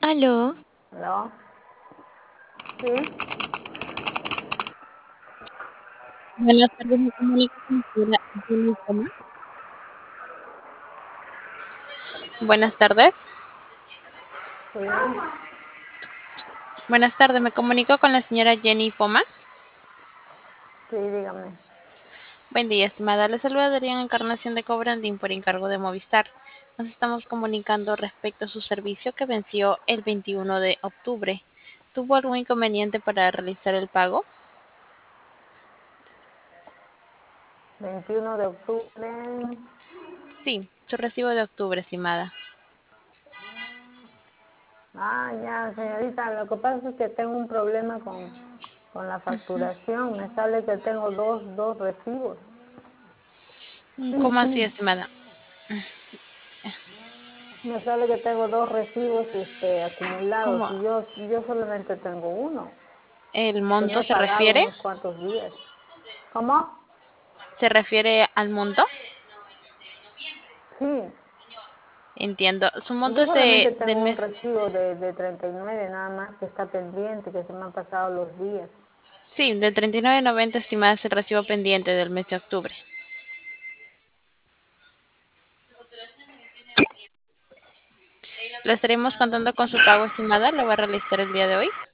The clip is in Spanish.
Aló, ¿No? Sí, Buenas tardes, me comunico con la señora Jenny Foma. Buenas tardes. sí, Buenas tardes, me comunico con la señora Jenny Foma. sí, dígame. Buen día, estimada. Le saluda Adrián Encarnación de Cobrandín por encargo de Movistar. Nos estamos comunicando respecto a su servicio que venció el 21 de octubre. ¿Tuvo algún inconveniente para realizar el pago? 21 de octubre. Sí, su recibo de octubre, estimada. Ah, ya, señorita, lo que pasa es que tengo un problema con la facturación. Me sale que tengo dos recibos. ¿Cómo así, estimada? Me sale que tengo dos recibos acumulados ¿Cómo y yo solamente tengo uno, el que no monto he se pagado refiere? unos cuantos días. ¿Cómo? ¿Se refiere al monto? Sí, Entiendo. Su monto yo es solamente del tengo un mes. recibo de 39 nada más que está pendiente, que se me han pasado los días. Sí, de 39.90 estimada es el recibo pendiente del mes de octubre. Lo estaremos contando con su pago estimada, lo va a realizar el día de hoy.